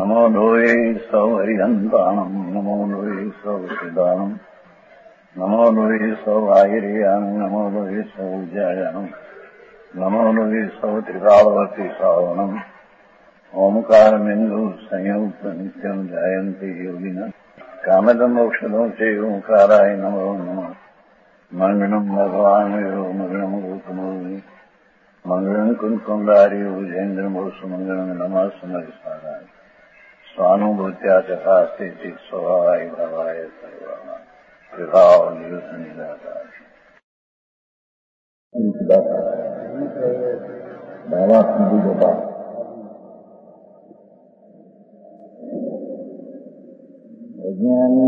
नमो लोये सौहरिहन्ताणम् नमो लोये सौहृदानम् नमो लोये सौभागिर्यानम् नमो लोये सौज्यायानम् नमो लोये सौत्रिकालवर्ति सावनम् ओंकारमिन्दु संयुक्त नित्यम् जायन्ति योगिनः कामदम् औषधम् च ओंकाराय नमो नमः मङ्गलम् भगवान् मङ्गलम् गौतमोऽग्नि मङ्गलम् कुन्कुण्डारि भुजेन्द्रमोसुमङ्गलम् नमः समरिसाराय स्वानुभूत्या चकास्ते स्वभावाय भावाय सर्वाः विभावनिदाताय बाबा सिद्धि गोपाल विज्ञानी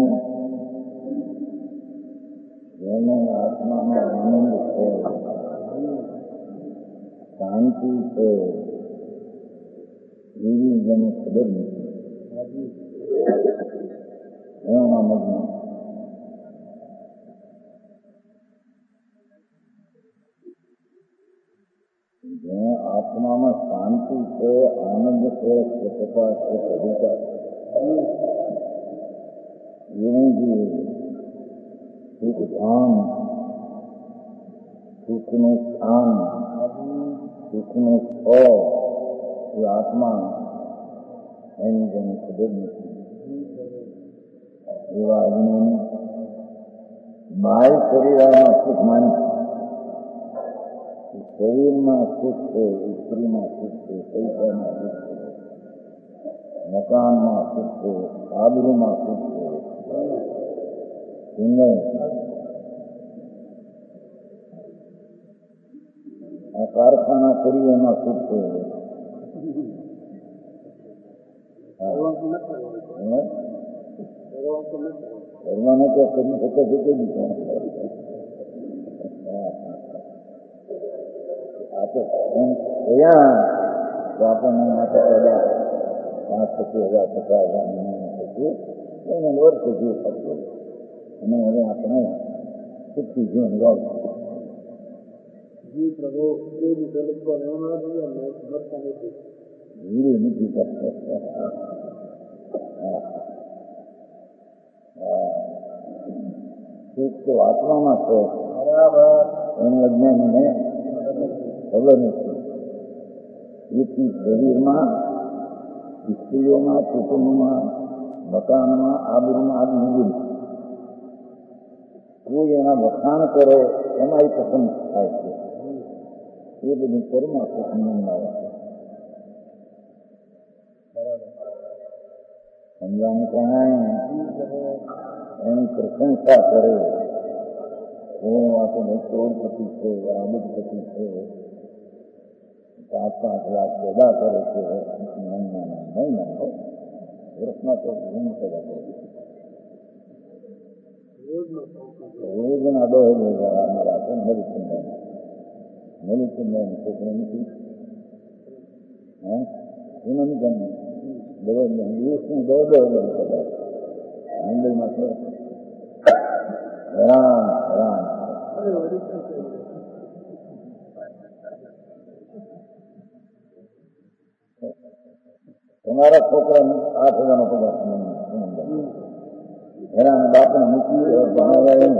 જેને આત્માનો આનંદ છે, શાંતિ છે, એવી જેને ખબર નથી એના મનમાં જેને આત્મામાં શાંતિ છે, આનંદ છે, સ્વચ્છતા છે, પવિત્રતા એની જે સુખ ધામ, સુખનું સ્થાન, સુખનું સ્થળ એ આત્મા એની જેને ખબર નથી એવા અજ્ઞાની બાહ્ય શરીરમાં સુખ માને શરીરમાં સુખ છે, સ્ત્રીમાં સુખ છે, પૈસામાં સુખ છે, મકાનમાં સુખ છે, આબરૂમાં સુખ છે, આ કારખાના કરી એમાં સુખ છે. કરવાને તો કરી શકે છે કે નહીં આ તો એમ થયા તો આપણને માટે કદાચ 5-7,000 થશે એને વર્ષ જીવ થશે અને હવે આપણે સુખી જીવન ગાવ ધીરે નથી કરતા. સુખ તો આત્મામાં છે, એનું અજ્ઞાનીને ખબર નથી. એથી શરીરમાં, સ્ત્રીઓમાં, કુટુંબમાં, મકાનમાં, આબરૂમાં આદિ મૂલ્ય કોઈ એના વખાણ કરે એમાં પસંદ થાય છે. એ બધું કર્મમાં પસંદ આવે છે. સમજાનું કાંઈ એની પ્રશંસા કરે, હું આપણને કરોડપતિ છે, અબજપતિ છે, 5-5 લાખ પેદા કરે છે, નહીં માનો વર્ષમાં તો ઘણું પેદા કરે છે. રોજના 10,000 અમારા છે મલિચંદાની છોકરો નથી એનો નિગમ દિવસનું 10,000 કદાચ મુંબઈમાં છે. હેરાન તમારા છોકરાને 8,000 પગાર હેરાન બાપને મૂકી ભણાવ્યા એમ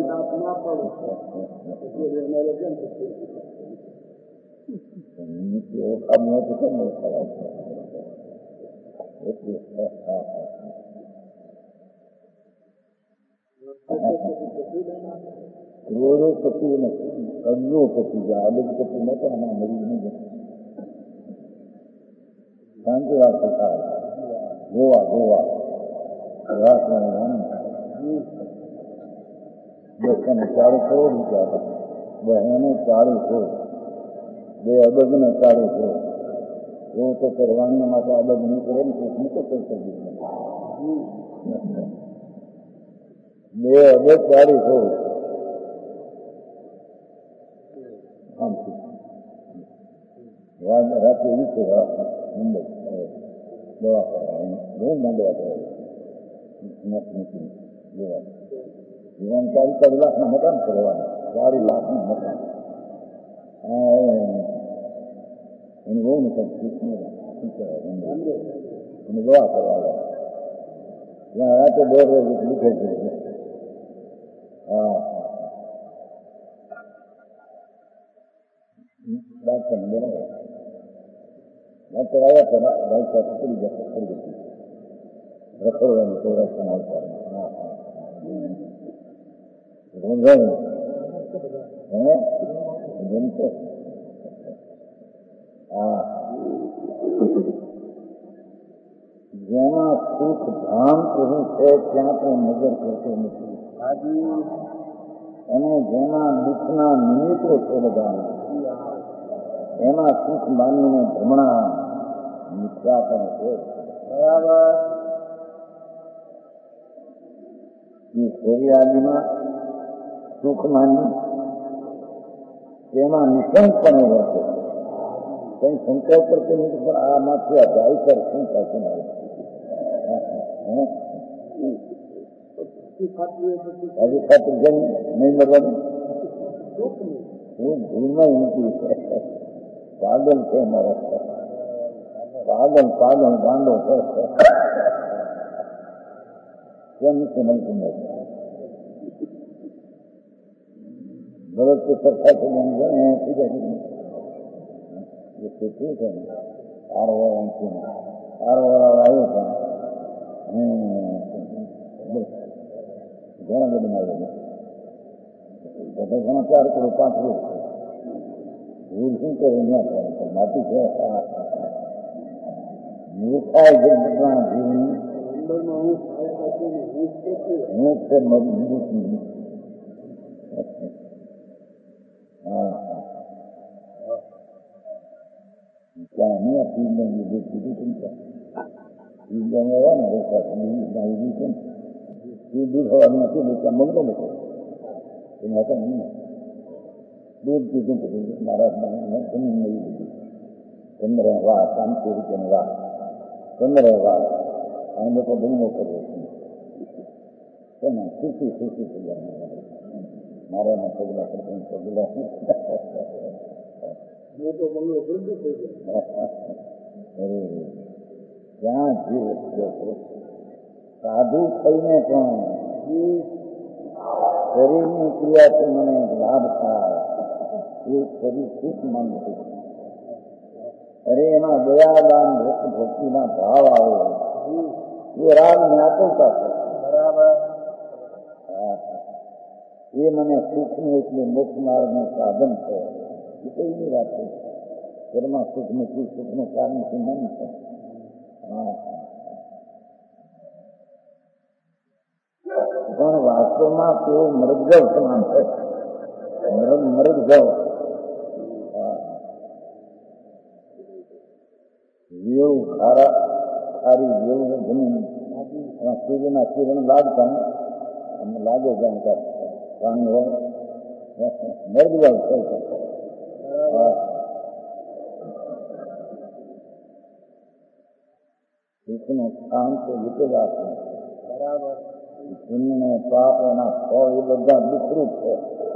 કરોડોપતિ નથી, અબજોપતિ છે. અબજપતિ નતો આમાં મરી નહીં શાંતિ રાખો ગોવા રાખવાનું 40 કરોડ રૂપિયા હતા, બહેને 40 કરોડ, 2 અબજને 40 કરોડ. એવું તો કરવાના માટે અબજ નહીં કરે ને કોઈની તો કરી શકે 2 અબજ 40 કરોડ. રાત્રે 20 મુંબઈ દવા કરવા બહુ માંડવા કરવા જીવન 40 લાખના મકાન કરવાના, 40 લાખનું મકાન એની બહુ નથી. એને દવા કરવા લાગે. રાતે 1:30 વાગે લીખે છે. હા ડાક્ટર ને બરાબર ડાક્ટર આવ્યા તો ભાઈ સાથે પડી જશે પડી જતી રખડવાની સૌરાષ્ટ્રના આવતા. હા હા જ્યાં સુખ ધામ એવું છે ત્યાં તો નજર કરતો નથી. અને જેમાં દુઃખના નિમિત્તો છે બધા એમાં સુખ માનીને ભ્રમણા મિથ્યા પણ છે. બરાબર એ સૂર્યાદિમાં સુખ માની તેમાં નિશંકપણે વર્તે. કઈ શંકા કરતો નથી પણ આ માંથી આ જાય કર શું થશે મારે હજી ખાતર જેમ નહીં મળવાનું હું ભૂલમાં નથી. પાગલ છે મારો પાગલ પાગલ ગાંડો છે કેમ નથી મળતું નથી. ભરત તો સરખા છે શું છે ને આરવાળા આવ્યો છે ઘણા બધું આવ્યો બધા ઘણા 4 કિલો 5 કિલો ભૂલ શું કરે ત્યાં પણ માટી છે મૂર્ખાય જગતના જીવની હું છે મજબૂત નહીં. ત્યાં નહીં આ પીને લીધું કીધું કેમ છે પીને આવ્યા ને આવી છે ને દૂધ હવા નથી ત્યાં મંગતો નથી એમાં હતા નહીં દૂધ પીધું કીધું મારા જમીન મળી દીધી ચંદ્ર વાહ શાંતિ રીતે વાહ ચંદ્ર વાહ આ લોકો બહુ કરવો છે ને ખુશી ખુશી થઈ જાય મારાના પગલા પ્રથમ પગલા ત્યાં જીવ સાધુ થઈને પણ શરીરની ક્રિયાથી મને લાભ થાય એ શરીર સુખ માનવું. અરે એમાં દયાદાન ભક્તિના ભાવ આવે એ રાગ ને આતુરતા છે. બરાબર એ મને સુખનું એટલે મોક્ષ માર્ગનું સાધન છે. એ કઈની વાત છે. ઘરમાં સુખ નથી સુખનું કારણ શું મન છે. પણ વાસ્તવમાં તેઓ મૃગજવ સમાન છે. મૃગજવ જેવું ખારી જેવું જમીન સૂર્યના કિરણ લાગતા અમને લાગે જાણતા પાણી હોય મૃગજવ છે. સુખનું સ્થાન તો વિકલાપ બરાબર પુણ્ય પાપ એના ફળ એ બધા દુઃખરૂપ છે.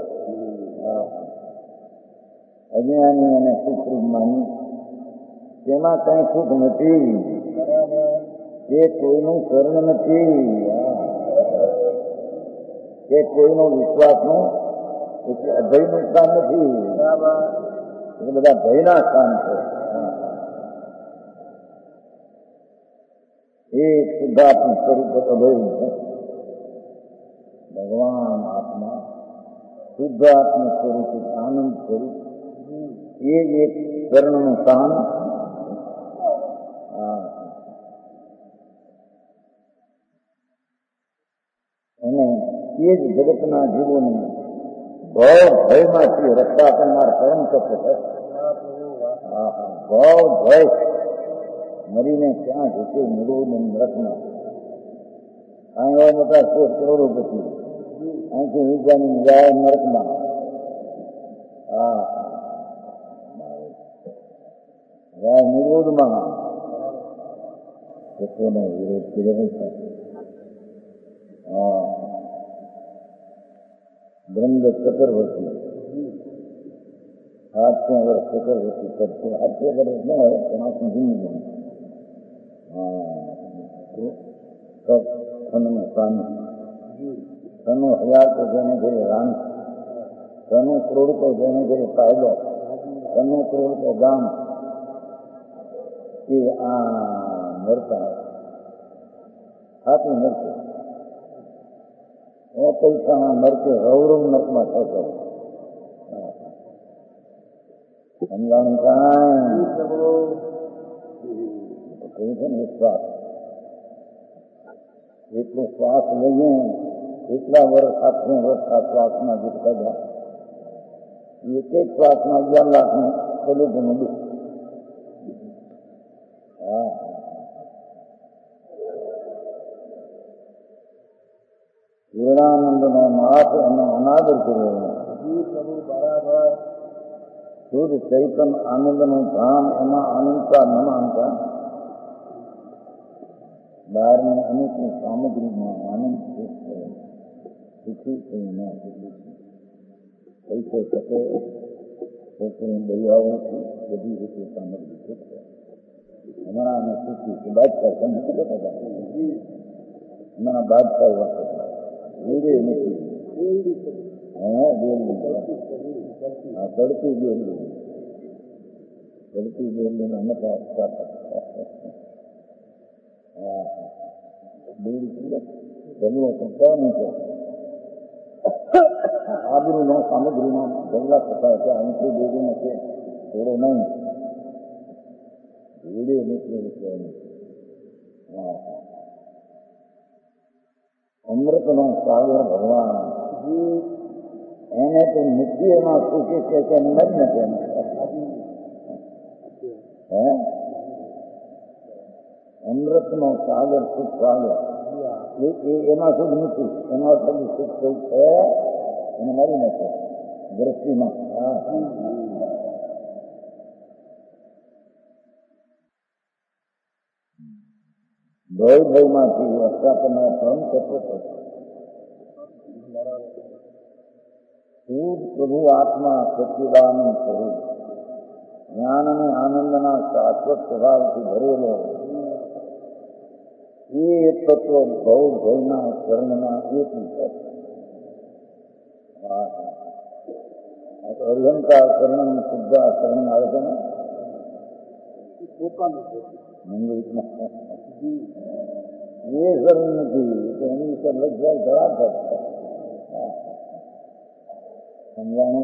અજ્ઞાની એને સુખરૂપ માની તેમાં કઈ સુખ નથી. એ કોઈનું શરણ નથી એ કોઈનો વિશ્વાસનું અભયનું સ્થાન નથી. એ બધા ભયના સ્થાન છે. એક શુદ્ધાત્મ સ્વરૂપ અભય છે. ભગવાન આત્મા શુદ્ધ આત્મ સ્વરૂપ આનંદ સ્વરૂપ એ એક શરણનું સ્થાન. અને એ જ જગતના જીવોને ભયમાંથી રક્ષા કરનાર પરમ તત્વ છે. ભય મરીને ક્યાં જશે નિરોધ નરકમાં અહીં એવા મોટા 100 કરોડોપતિ અહીંથી હિંસાની જાય નરકમાં. નિરોધમાં તત્વનો વિરોધ કર્યો છે. બ્રહ્મ ચતુર્વર્તી 800 વર્ષ ચતુર્વર્તી કરશે. 800 વર્ષ ન હોય એમાં સુધી सब खन में पानी, खनों 1000 को देने के लिए रानी, खनों करोड़ को देने के लिए पायलट, खनों करोड़ को दाम कि मरता है हाथी मरते वो पैसा मर के रौरव नर्क में था करे समझाने कहा श्वास એટલો શ્વાસ લઈએ એટલા વર્ષ 7 વર્ષ આ શ્વાસમાં જીતતા જાય એક એક શ્વાસમાં 11 લાખનું કરોડોનું દુઃખ. પૂર્ણાનંદનો નાથ એનો અનાદર કર્યો શુદ્ધ ચૈતન આનંદનું ધામ એમાં અનંતા ન માનતા બહારની અનેકની સામગ્રીમાં આનંદ સુખી થઈને પૈસો શકે છોકરી દરિયાઓથી બધી રીતે સામગ્રી શીખશે હમણાં અમે સુખી કે બાદશાહ તમે શું બધા હમણાં બાદશાહ વાતો વીરે નથી તડકી બેલી અમે આબરૂનો સામગ્રીનો ઝઘડા થતા હતા અંકુર બેડી નથી થોડો નહીં વીરે નથી અમૃતનો સાગર ભગવાન એને તો મુક્તિઓમાં સુખી છે કે મજ નથી અમૃતનો સાગર સુખ સાગર એમાં સુખ નથી એમાં થતું સુખ થયું છે એને મળી નથી દ્રષ્ટિમાં ભયમાંથી અષ્ટાપના પરમ તત્વ શુદ્ધ પ્રભુ આત્મા સચ્ચિદાનંદ સ્વરૂપ જ્ઞાન અને આનંદના શાશ્વત સ્વભાવથી ભરેલો એ તત્વ ભવ ભયના શરણના એથી અર્યંકા શરણ શુદ્ધા શરણ આવે છે ને એ શરણ નથી તો એની ઉપર લક્ષ ધરાવ સમજાણું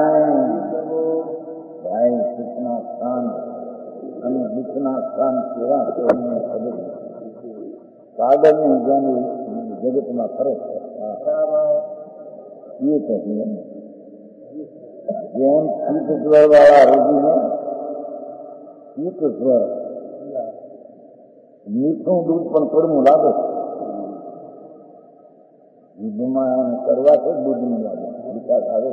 ભાઈ સુખના સ્થાન અને દુઃખના સ્થાન કેવા છે એમને ખબર કાગળની જેમ જગતમાં ફરે છે એ કહીએ જેમ ચિત્ત સ્વર વાળા રોગીને ચિત્ત સ્વર મીઠું દૂધ પણ કડવું લાગે દૂધમાં કરવા છે દૂધની લાગે વિકાસ આવે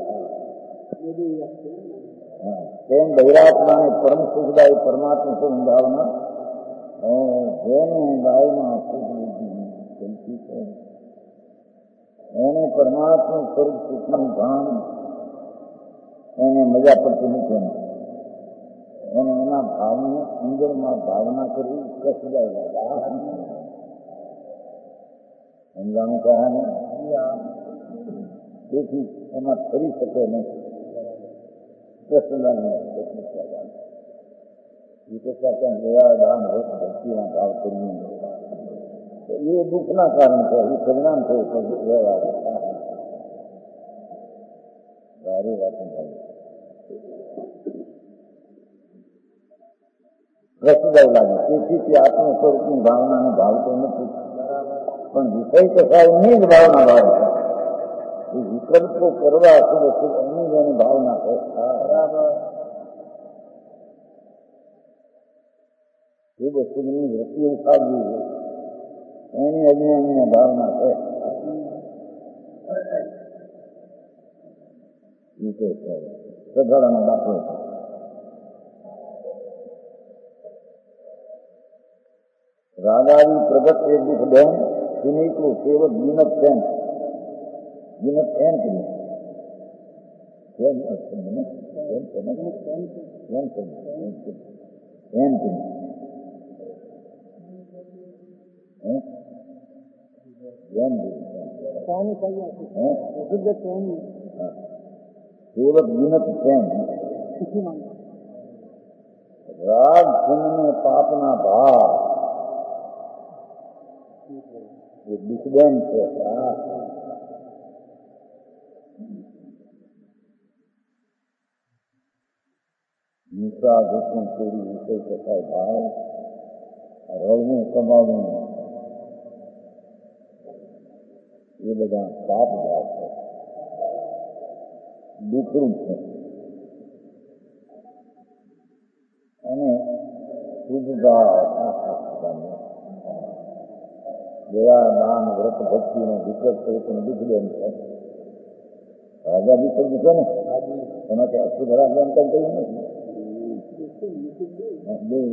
તેમ બૈરાત્માને પરમ સુખદાયી પરમાત્મા સ્વરૂપ ભાવના જેને ગાયમાં સુખ બુદ્ધિ ચલતી છે એને પરમાત્મા સ્વરૂપ સુખનું ભાન એને મજા પડતી નથી એને એના ભાવને અંદરમાં ભાવના કરવી કસદાય સમજાણું કહાને તેથી એમાં ફરી શકે નથી દાન હોત ભક્તિના ભાવ કરીએ એ દુઃખના કારણ છે એ પરિણામ થયું વ્યવહાર સારી વાત રસદાય લાગે તેથી તે આત્મ સ્વરૂપની ભાવનાને ભાવતો નથી પણ વિષય કસાયની જ ભાવના ભાવે છે એ વિકલ્પો કરવા શુભ શુભ એની જ એની ભાવના છે બરાબર શુભ શુભની વૃત્તિઓ સાધવી છે એની અજ્ઞાનની ભાવના છે સગાડાનો દાખલો છે રાગાવી પ્રગટ એ દુઃખ બેન સુનીકલું કેવળ જીનત તેમ જીનત એમ કરી प्रेम सेवक विनत प्रेम राग सुनने पापना भाव ये दुखबेन છે निशा दुखों पूरी विषय कथा भाव रड़વું કમાવું ये બધા પાપ ભાવ છે દુખરું છે અને શુદ્ધતા દયા દાન વ્રત ભક્તિનો વિકટ તરીકે દુઃખબેન છે રાજા બી પણ છે ને એમાં કે અશુભરા બેન કંઈ કહ્યું નથી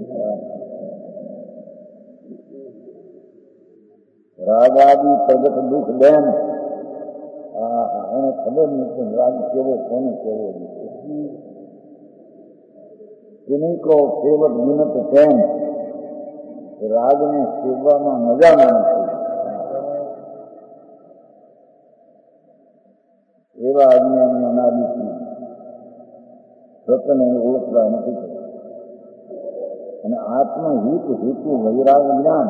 રાજાદી પ્રગટ દુઃખ બેન એને ખબર નથી રાજ કેવો કોને કેવો તેની કો સેવક વિનત પ્રેમ રાજને સેવામાં મજા માણે છે એવા અજ્ઞાની અનાદિથી સતને ઓળખતા નથી અને આત્મહિત હેતુ વૈરાગ જ્ઞાન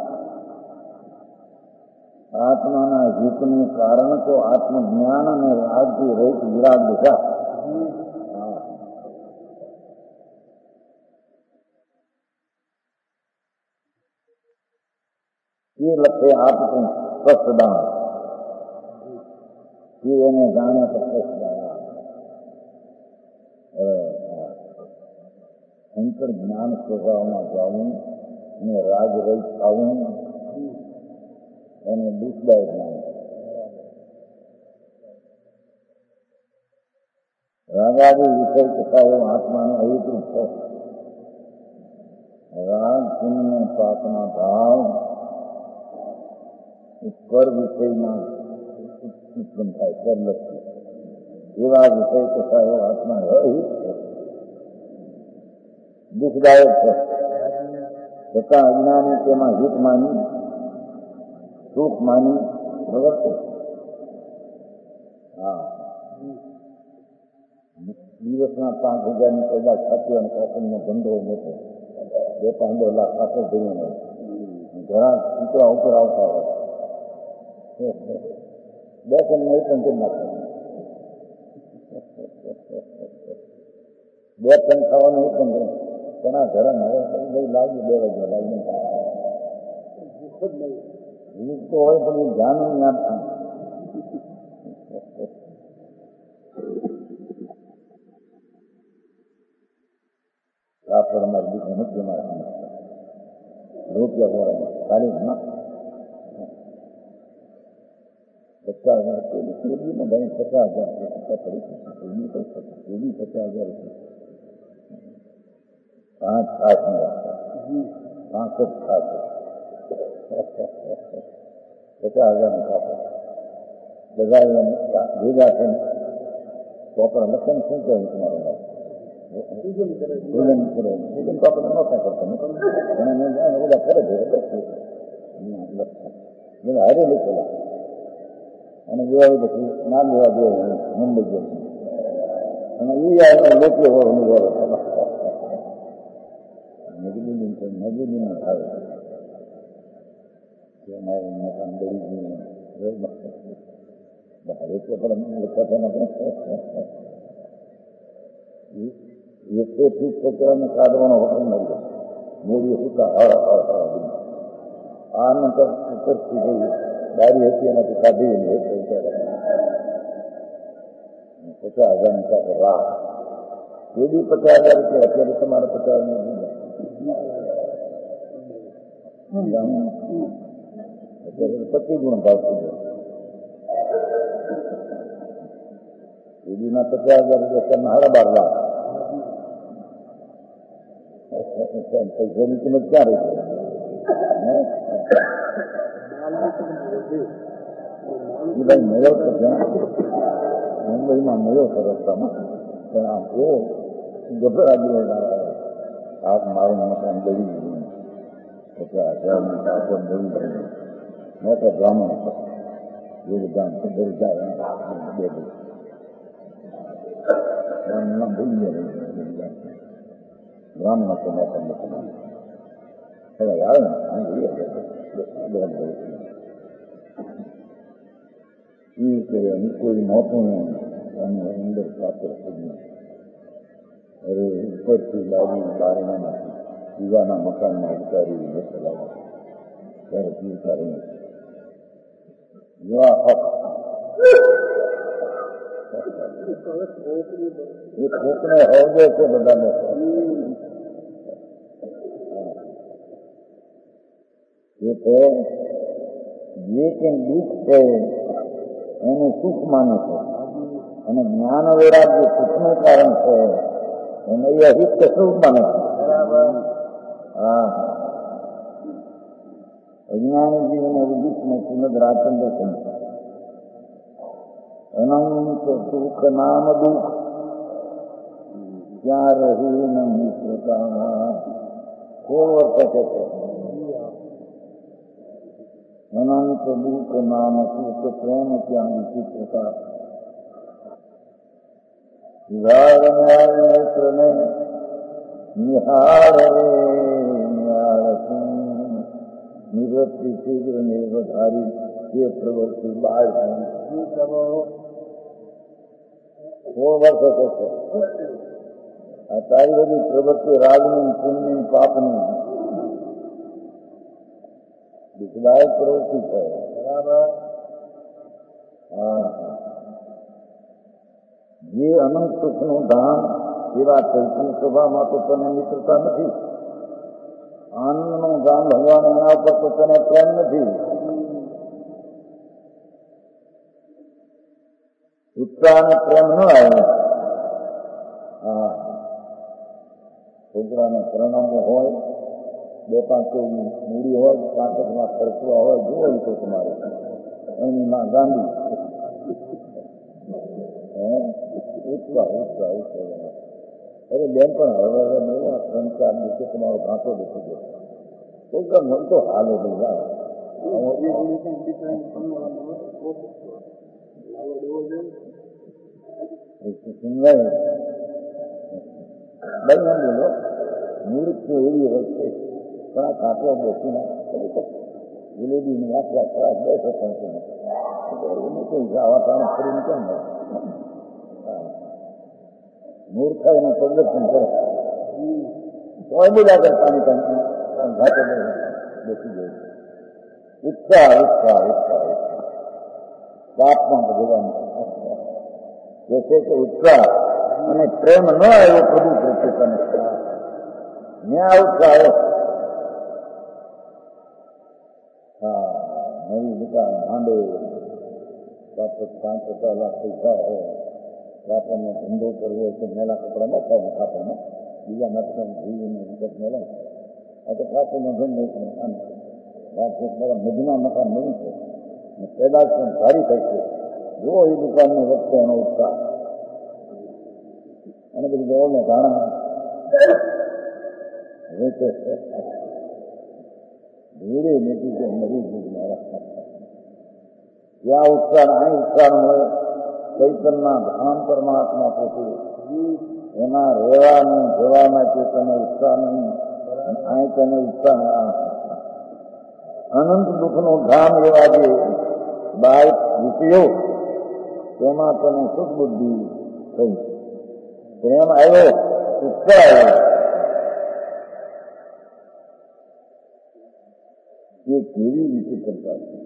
આત્માના હિતનું કારણ તો આત્મજ્ઞાન અને રાજથી રહિત વિરાગ દિશા એ લખે આપતું સ્પષ્ટદાન એને જાણે તો સ્પષ્ટદાન અંતર જ્ઞાન સ્વભાવમાં જવું અને રાજ રહિત થવું એને દુઃખદાયક માને રાગાદી વિષય કથાઓ આત્માને અવિકૃત છે રાગ પુણ્ય પાપના ભાવ કર વિષયમાં ઉત્પન્ન થાય કર લક્ષી એવા વિષય કથાઓ આત્માને અહિત છે દુઃખદાયક છે છતાં અજ્ઞાની તેમાં હિત માની સુખ માની પ્રવર્તે દિવસના 5,000ની પેદા ખાતી અને કાપડનો ધંધો મોટો 2-5 લાખ કાપડ ધોઈને ઘણા છોકરા ઉપર આવતા હોય 2 ટન નહીં પણ કેમ નાખે 2 ટન ખાવાનું નહીં પણ ઘણા ઘણા હવે લાગી 2 વાગ્યા લાગી તો હોય પણ એ ધ્યાન નહીં આપતું કાપડ અમારે બીજું નથી અમારા રૂપિયા બોરામાં ખાલી 50,000 ચોરીમાં ભાઈ 50,000 પડી 50,000 5 ખાસ રાખતા 5 ખાસ 50,000 કાપડ બધા ભેગા થઈને ચોપડા લખન શું કહ્યું તમારા કાપડ નહોતા કરતા બધા કરે છે હારે લીધેલા અને જોવા પછી નામ લેવા જોઈએ મુંબઈ ગયો અને એ લોકો હોય નજીક થાય મારું મકાન બળી ગયું એકથી છોકરાને કાઢવાનો હુકમ મળ્યો મૂડી હુકા આ નંતર ઉપરથી ગઈ દારી હતી એનાથી કાઢી 50,000 સાથે રાહ એ બી 50,000 રૂપિયા અત્યારે તમારે 50,000 અત્યારે 25 ગુણ ભાવ થઈ ગયો એ બીના 50,000 રૂપિયા 12.5 લાખ પૈસાની કિંમત ક્યાં રહી છે એ ભાઈ મળ્યો તો ત્યાં મુંબઈમાં મળ્યો છે રસ્તામાં પણ આમ એવો ગભરાજી આ મારું મકાન બળી ગયું 50,000 કાપડ બળી ગયું મોટા બ્રાહ્મણ योगदान से डर जाए दे दे भूलिए ब्राह्मण को मैं पंडित यार कोई मौतों अंदर पात्र अरे ऊपर की लादी बारना दीवाना मकान में अधिकारी चलावा ત્યારે પીરતા રહી એ ખોકને હોગે છે બધાને એ જે કંઈ દુઃખ છે એને સુખ માને છે અને જ્ઞાન વૈરાગ્ય સુખનું કારણ છે એને એ અહિત સુખ માને છે. હા अज्ञानी जीवन दुख में श्रीमद राजचंद्र सिंह अनंत सुख नाम दुख क्या रही न मित्रता को वर्त अनंत दुख नाम सुख प्रेम क्या विचित्रता नेत्र ने निहार रे निहार निवृत्ति शीघ्र निर्वधारी ये प्रवृत्ति बाहर वो वर्ष कैसे तारी बड़ी प्रवृत्ति रागनी पुण्य पापनी विषदायक प्रवृत्ति है बराबर. ये अनंत सुखનું ધામ એવા ચૈતન્ય સ્વભાવમાં તો તને મિત્રતા નથી. આનંદનું ગામ ભગવાન એના ઉપર તો તને પ્રેમ નથી. ઉત્સાહ અને પ્રેમ ન આવે. હા છોકરાને પ્રણામો હોય 2-5 મૂડી હોય કાંકરમાં ખર્ચવા હોય જોવો તો તમારે એની માં ગાંધી ઉત્સાહ ઉત્સાહ ઉત્સાહ. અરે બેન પણ હવે 3-4 દિવસે તમારો ઘાંટો બેસી ગયો કોઈ કામ હોય તો હાલો ભાઈ બોલો મૂર્ખ તો એવી હોય છે પણ આ ઘાંટો બેસીને જલેબીની યાત્રા ખરાબ બેસે પણ કોઈ વાતાવરણ ફરીને કેમ મૂર્ખા એનું પ્રદર્શન કરે બોલ્યા કરતાની ઘાટે બેસી ગયો. ઉત્સાહ ઉત્સાહ ઉત્સાહ પાપમાં ભગવાન જે છે કે ઉત્સાહ અને પ્રેમ ન આવ્યો પ્રભુ પ્રત્યે તને ન્યા ઉત્સાહ આવ્યો. હા નવી દુકાન ભાંડે વાપસ 5-7 લાખ પૈસા હોય આપણને ધંધો કરવો હોય તો મેલા કપડા ન થાય ખાતામાં બીજા નાટક જીવીને વિગત મેળવે આ તો ખાતોનો ધંધો બધા મધમાં મકાન નહીં છે પેદાશ પણ સારી થશે જો એ દુકાનને વખતે એનો ઉત્સાહ અને બધી ગૌને ધાણા વેચે ધીરે નીતિ છે મરી ગયું મારા ત્યાં ઉત્સાહ અહીં ઉત્સાહ મળે ચૈતનના ધામ પરમાત્મા પોતે એના રહેવાનું જવાના કે તને ઉત્સાહ નહીં અહીં તને ઉત્સાહ અનંત દુઃખનું ધામ એવા જે બાળ વિષયો તેમાં તને સુખ બુદ્ધિ થઈ પ્રેમ આવ્યો ઉત્સાહ આવ્યો. એ કેવી રીતે કરતા છે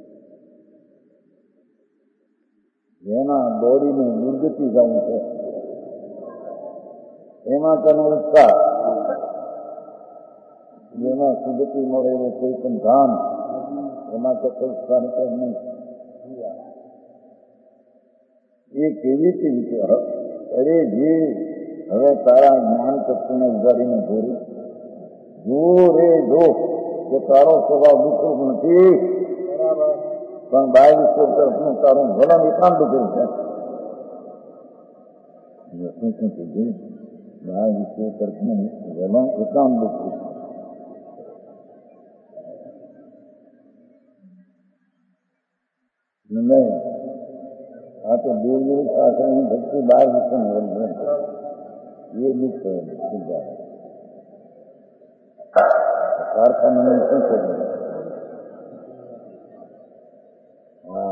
જેના દોડીને દુર્ગતિ જવું છે એમાં તને ઉત્સાહ જેમાં સુગતિ મળેલું કોઈ પણ ધામ એમાં તો કોઈ સ્થાનિક નહીં. એ કેવી રીતે અરે જે હવે તારા જ્ઞાન તત્વને ઉગાડીને જોડે જો રે જો કે તારો સ્વભાવ દુઃખ નથી પણ બાય વિશ્વ તરફનું તારું વલણ એકાંત કર્યું છે. શું કીધું બાય વિશ્વ તરફનું વલણ એકાંત કર્યું. नहीं આ તો દૂર દૂર શાસ્ત્રની ભક્તિ બહાર વિશે ये मिक्स है कारखाने में શું છે हाँ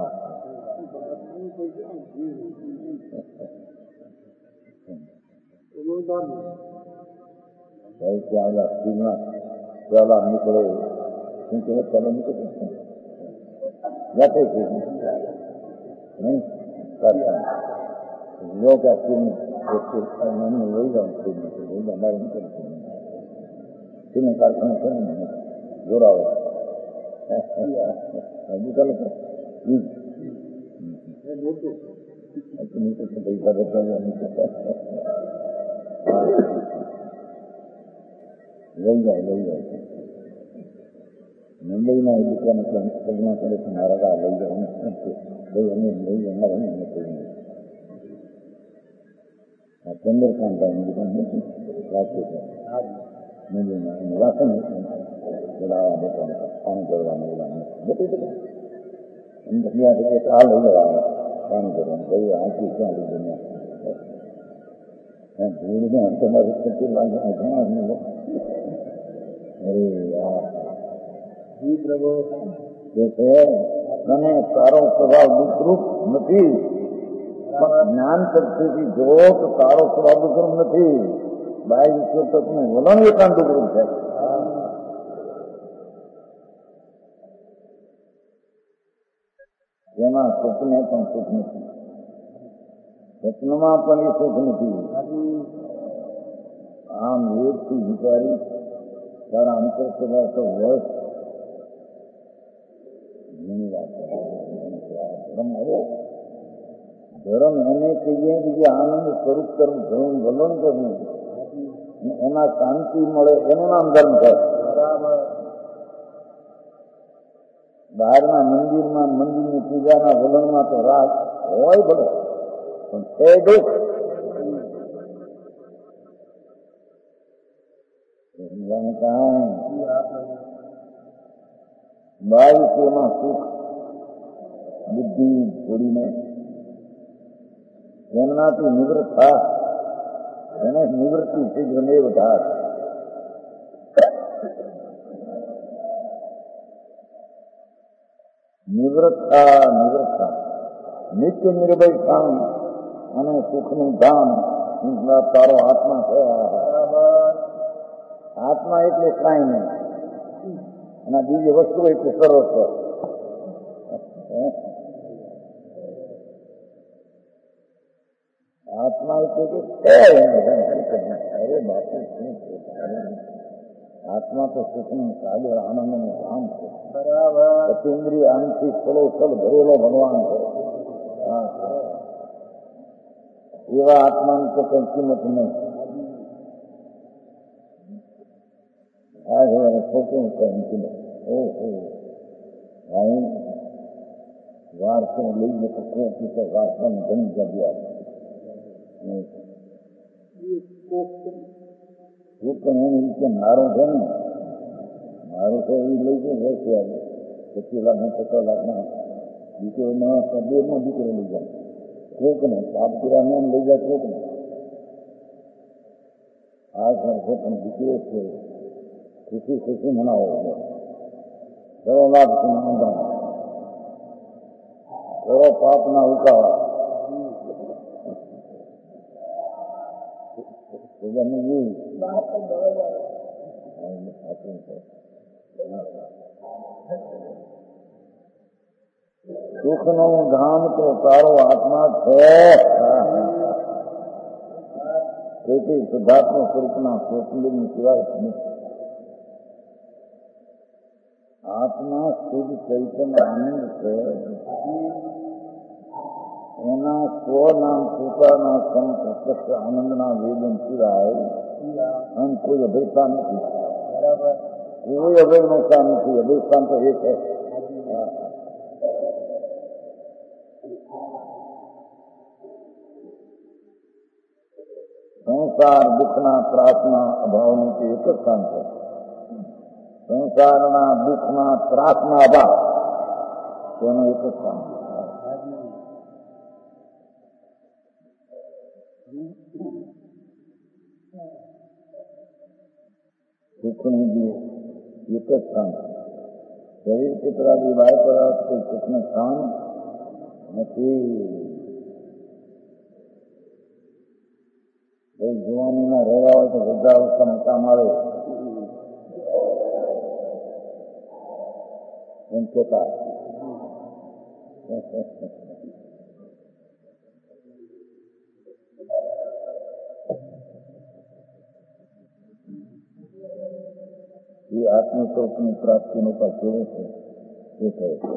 भाई क्या सीमा क्या निकले क्योंकि चलो निकले जाते नहीं करता लोग मैंने वही जाऊँ वही हमारे निकल सीमेंट कारखाने से जोड़ा हो निकल पैसा देता લઈ જાય મુંબઈમાં એ દુકાન કલ્પના કરે છે મારા લઈ જાય ભાઈ અમે લઈ જનાર અમે કોઈ નહીં ચંદ્રકાંત દુકાન નથી રાખે છે મુંબઈમાં એને રાખે ને બોલાવા બધાને કામ કરવાનું બોલાવાનું બધી બધા એમ ત્યાં સુધી આ લઈ જવાનું કામ કરવાનું ભાઈ આખી ક્યાં લઈ જઈને ધૂળને તમારે ઘણા अरे यार जी प्रभु जैसे मैंने तारो स्वभाव विकृत नहीं ज्ञान शक्ति जो तो तारो स्वभाव विकृत नहीं बाय विश्व तक में वलन एकांत विकृत है જેમાં સુખને પણ સુખ નથી સ્વપ્નમાં પણ એ સુખ નથી આમ એકથી વિચારી તારા અંતર સ્વભાવ તો વર્ષ ઘણી વાત ધર્મ આવ્યો ધર્મ એને કહીએ કે જે આનંદ સ્વરૂપ કરવું ધર્મ વલણ કરવું એમાં શાંતિ મળે એનું નામ ધર્મ છે બહારના મંદિરમાં મંદિરની પૂજાના વલણમાં તો રાગ હોય ભલે પણ છે દુઃખ બાવીસમાં સુખ બુદ્ધિ છોડીને એમનાથી નિવૃત્ત થા એને નિવૃત્તિ શીઘ્રમેવ થાત નિવૃત્તા નિત્ય નિર્ભય ધામ અને સુખનું ધામ તારો આત્મા છે આત્મા એટલે કાંઈ નહીં અને બીજી વસ્તુ એટલે સર્વસ્વ આત્મા એટલે કે અરે બાપુ શું છે આત્મા તો સુખનું સાગર આનંદનું ધામ છે અતિન્દ્રિય આનંદથી સલોસલ ભરેલો ભગવાન છે એવા આત્માની તો કઈ કિંમત નહીં ખોટું કિંમત ઓહો ભાઈ વારસો લઈ જતો કોક તો વારસાની ઘણી જગ્યા પણ એની રીતે મારો છે ને મારો તો એ લઈ જાય વર્ષે આવે 25 લાખ 50 લાખના દીકરોમાં 2 દીકરો લઈ જાય કોકને પાપ કર્યા લઈ જાય કોકને આ વર્ષે પણ દીકરો છે ખુશી ખુશી મનાવો સરો લાભ સમાધાન સરો પાપના ઉકાળા સુખનું ધામ તો તારો આત્મા છે તેથી શુદ્ધાત્મ સ્વરૂપના સ્વતંત્રની સિવાય આત્મા શુદ્ધ ચૈતન્ય આનંદ છે એના સ્વનામ પોતાના સંપ્રત્યક્ષ આનંદના વેદન સિવાય અને કોઈ અભયસ્થાન નથી કોઈ અભયનું સ્થાન નથી અભયસ્થાન તો એ છે સંસાર દુઃખના ત્રાસના અભાવનું તે એક જ સ્થાન છે સંસારના દુઃખના ત્રાસના અભાવ તેનું એક જ સ્થાન છે સુખને જે એક જ સ્થાન શરીર પુત્રાદી બાય પર કોઈ સુખનું સ્થાન નથી. જુવાનીમાં રહેવા હોય તો વૃદ્ધાવસ્થામાં કામ આવે એમ કહેતા. એ આત્મસ્વરૂપની પ્રાપ્તિનો પણ કેવો છે એ કહે છે.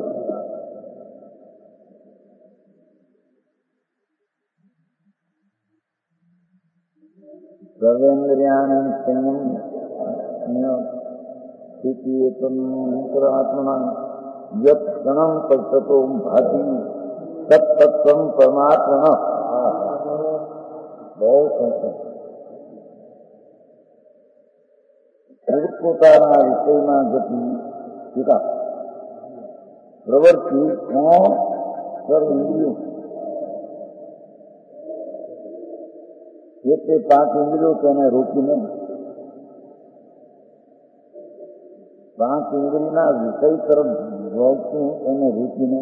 સર્વેન્દ્રિયાણં સંયમ્ય સ્થિતિ અંતરાત્મના યત ક્ષણં પશ્યતો ભાતિ તત્તત્વં પરમાત્મનઃ. બહુ પોતાના વિષયમાં જતી ટીકા પ્રવૃત્તિ કોણ સર્વ ઇન્દ્રિયો તે 5 ઇન્દ્રિયો તેને રોકીને 5 ઇન્દ્રિયના વિષય તરફ જોડતું એને રોકીને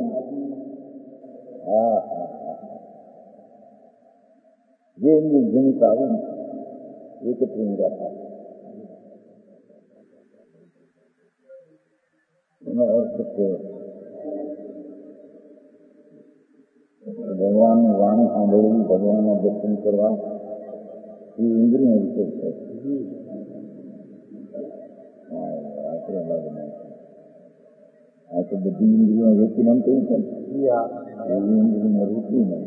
જે એમની જનિત આવી એકત્ર નિરાશા એનો અર્થ છે ભગવાનની વાણી સાંભળવી, ભગવાનના દર્શન કરવા એ ઇન્દ્રિયનો વિષય છે. આ તો બધી ઇન્દ્રિયો વેચી નામ કહ્યું છે ને, ઇન્દ્રિયને રૂચી નહીં.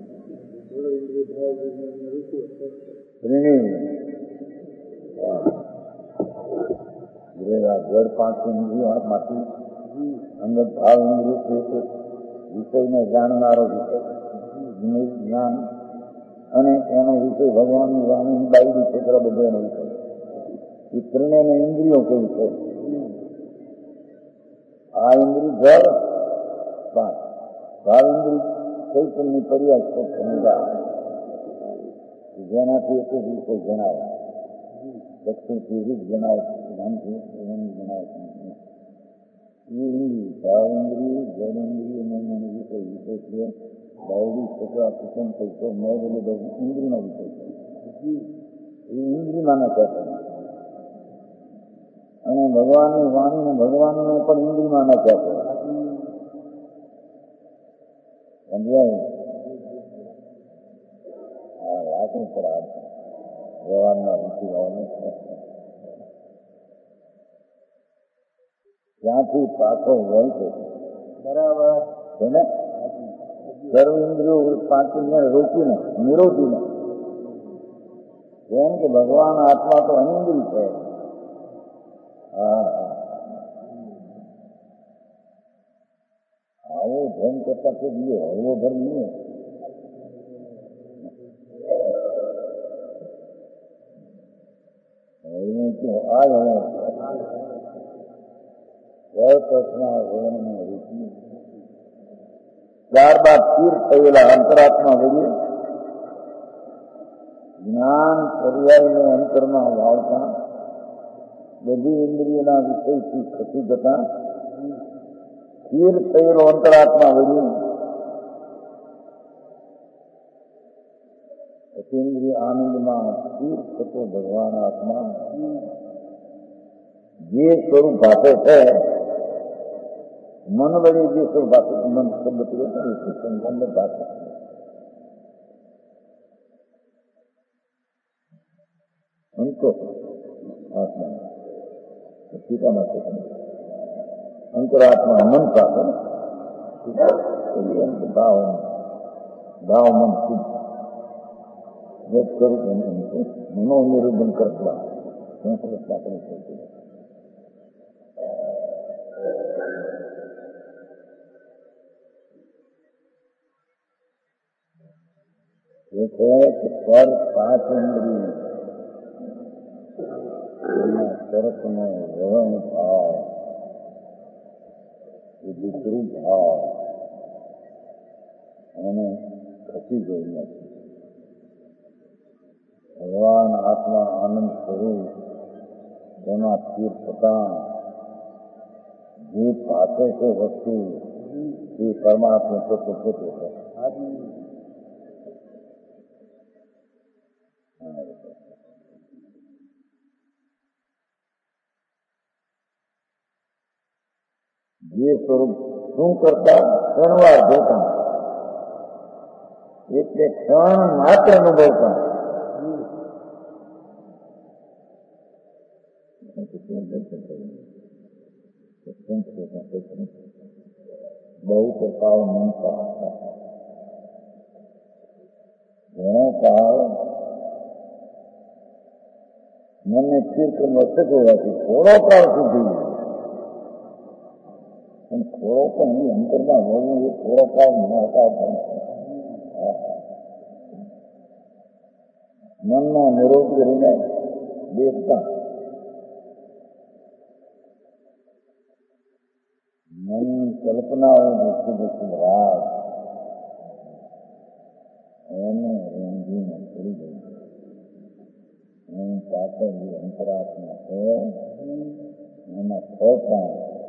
જળ 5 ઇન્દ્રિયો હાથમાંથી અંદર ભાવ ઇન્દ્રિયો છે, વિષયને જાણનારો વિષય જ્ઞાન, અને એનો વિષય ભગવાનની વાણીની બાયડી ક્ષેત્ર બધો એનો વિષય. એ ત્રણેયને ઇન્દ્રિયો કહ્યું છે. આ ઇન્દ્રિય જળ 5, ભાવ ઇન્દ્રિય ચૈતન્યની પર્યાય જેનાથી એક જ વિષય જણાવે. દક્ષિણથી રીત જણાવે, ધ્યાનથી જણાવે. એ ઇન્દ્રિય ભાવ ઇન્દ્રિય જળ ઇન્દ્રિય અને વિષય છે. બાયડી ક્ષેત્ર કિચન પૈસો મેં બધું ઇન્દ્રિયનો વિષય છે. એ ઇન્દ્રિયમાં કહેતા અને ભગવાનની વાણીને ભગવાનને પણ ઇન્દ્રિયમાં ન કહેતા. સમજાય? હા, લાગણી પર આ વ્યવહારના રૂચિ હોવાનું ત્યાંથી પાછો હોય છે. બરાબર છે ને? સર્વ ઇન્દ્રિયો 5 રોકીને નિરોધીને, જેમ કે ભગવાન આત્મા તો અનિન્દ્રિય છે. આવો ધર્મ કરતા તો બીજો હળવો ધર્મ નહીં. ત્યારબાદ સ્થિર થયેલા અંતરાત્મા વળી જ્ઞાન પર્યાયને અંતરમાં વાળતા બધી ઇન્દ્રિયોના વિષયથી ખસી જતા સ્થિર થયેલો અંતરાત્મા વળી અતિન્દ્રિય આનંદમાં સ્થિર થતો ભગવાન આત્મા જે સ્વરૂપ ભાષે છે, મન વડે જે સ્વરૂપ ભાષે, મન શબ્દ સંબંધ ભાષે અંકો આત્મા ટીકા માટે અંતરાત્મા મન સાથે ભાવ મન શુદ્ધ સ્વરૂપ મનોનિરુદ્ધન કરતા આપણે એ કહે કે પર 5 ઇન્દ્રિય તરફનો વરણ ભાવ એ વિકૃત ભાવ એને ખસી ગયું નથી. ભગવાન આત્મા આનંદ સ્વરૂપ તેમાં સ્થિર થતા જે પાસે છે વસ્તુ એ પરમાત્મા પોતે પોતે છે. જે સ્વરૂપ શું કરતા ક્ષણવાર જોતા એટલે ક્ષણ માત્ર અનુભવતા. બહુ પ્રકાર મનતા ઘણો કાળ મને સ્થિર કરવા શકે હોવાથી થોડો કાળ સુધી પણ થોડો પણ એ અંતરમાં હોવું એ થોડો કાળ મળતા પણ મનનો નિરોધ કરીને દેખતા. મન કલ્પનાઓ શુભ રાગ એને રંગીને છોડી દઈ. એની પાછળ જે અંતરાત્મા છે એમાં થતા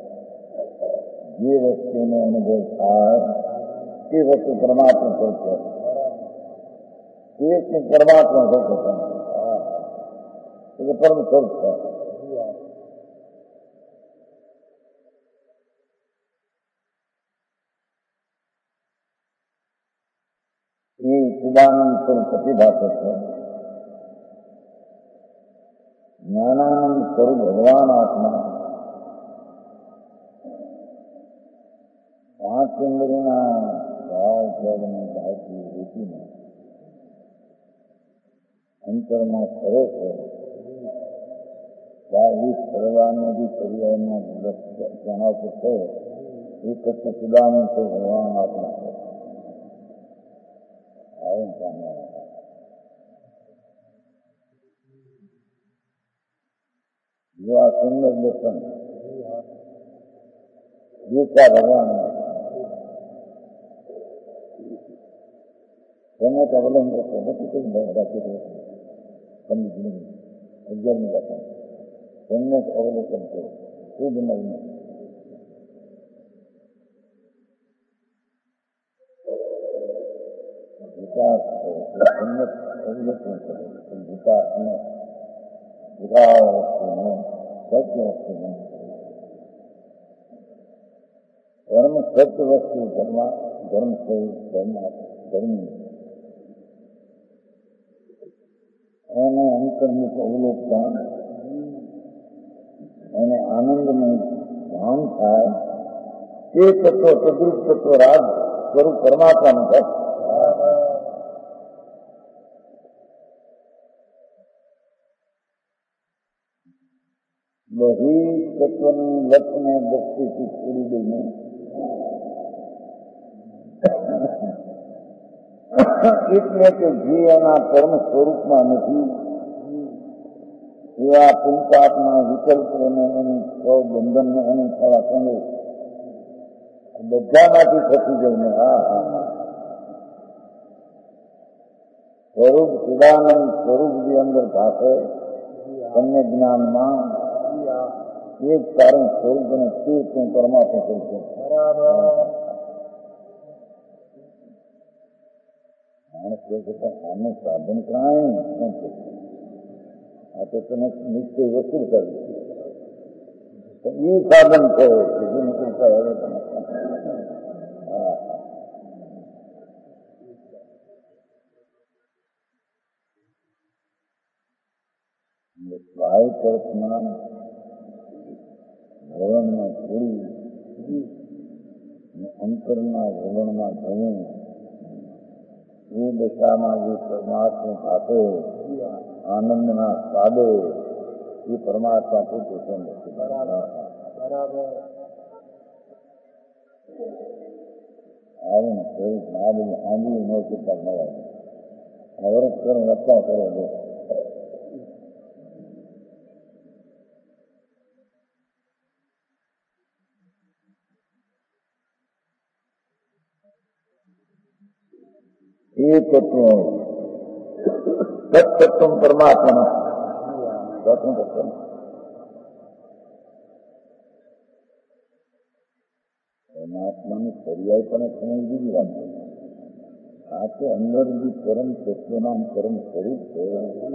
જે વસ્તુનો અનુભવ થાય તે વસ્તુ પરમાત્મા કરશે. એક પરમાત્મા કરશે એટલે પરમ સ્વરૂપ છે. એ ચિદાનંદ સ્વરૂપ પ્રતિભાષક છે. જ્ઞાનાનંદ સ્વરૂપ ભગવાન આત્મા પાંચ ઇન્દ્રિયના ભાવ ભોગને ભાવથી રૂચીને અંતરમાં ફરે છે. ત્યાં એ ફરવાનો જે પર્યાયના જણાવતો છે એ કચ્છ ચિદાનંદ સ્વરૂપ ભગવાન આત્મા છે. જો આ સુંદર દર્શન ગીતા ભગવાન તેને તો અવલંબન કરતો નથી. કઈ રાખી દે પંડિત 11મી વાર્તા તેમને જ અવલોકન કરો શુદ્ધ મહિને વિકાસ તેમને અવલોકન કરો. વિકાસને વિકાસ વસ્તુને સત્ય વસ્તુને ધર્મ સત્ય વસ્તુ ધર્મ ધર્મી એને અંતર્મુખ અવલોકતા એને આનંદનું ભાન થાય તે તત્વ સદરૂપ તત્વ રાજ સ્વરૂપ પરમાત્માનું થાય. બધી તત્વની લક્ષને દ્રષ્ટિથી છોડી દઈને એટલે કે જે એના પરમ સ્વરૂપમાં નથી એવા પુંકાત્મા વિકલ્પોને એની બંધનને એની થવા સંગે બધામાંથી ખસી જઈને સ્વરૂપ ચિદાનંદ સ્વરૂપ જે અંદર ભાષે તમને જ્ઞાનમાં એ જ કારણ સ્વરૂપ અને તે શું પરમાત્મા કરશે. આનું સાધન કાંઈ નથી. આ તો તમે નિશ્ચય વસૂલ કરી એ સાધન છે. બીજું નીકળતા હવે તમે બાહ્ય તરફના વલણને છોડી અંતરના વલણમાં જવું એ દશામાં જે પરમાત્મા સાથે આનંદના સ્વાદે એ પરમાત્મા પોતે છે. આવીને સ્વરૂપ આ બધું સાંભળ્યું ન કરતા નવા વર્ષ કરો નતા કરો દો. એ તત્વ તત્વ પરમાત્મા પરમાત્માની પર્યાય પણ સમજ બીજી વાત છે. આ તો અંદર જે પરમ તત્વના પરમ સ્વરૂપ છે